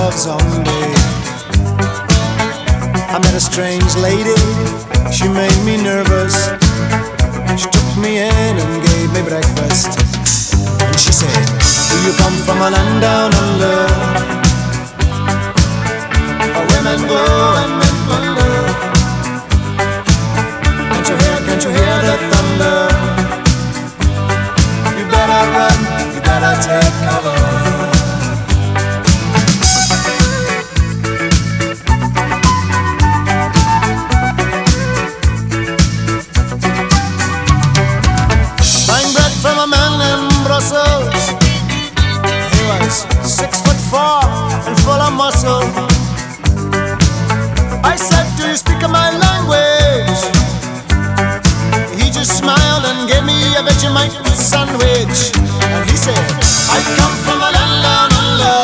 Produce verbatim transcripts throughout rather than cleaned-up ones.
love zombie. I met a strange lady, she made me nervous. She took me in and gave me breakfast. And she said, do you come from a land down under, where women glow and men plunder? Can't you hear, can't you hear the thunder? You better run, you better take cover. From a man in Brussels, he was six foot four and full of muscle. I said, do you speak my language? He just smiled and gave me a Vegemite sandwich. And he said, I come from a land down under,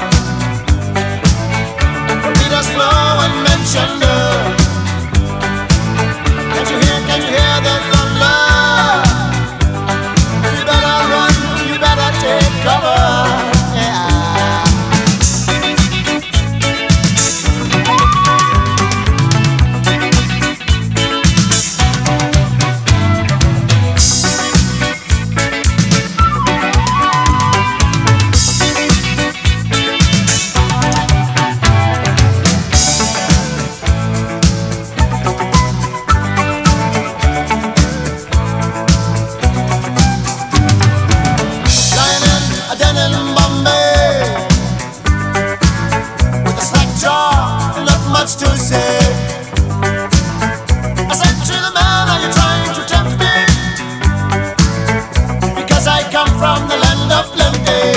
where Peter's flow and Manchester. Can't you hear, can't you hear the thunder? Take cover, yeah. To say, I said to the man, are you trying to tempt me? Because I come from the land of plenty.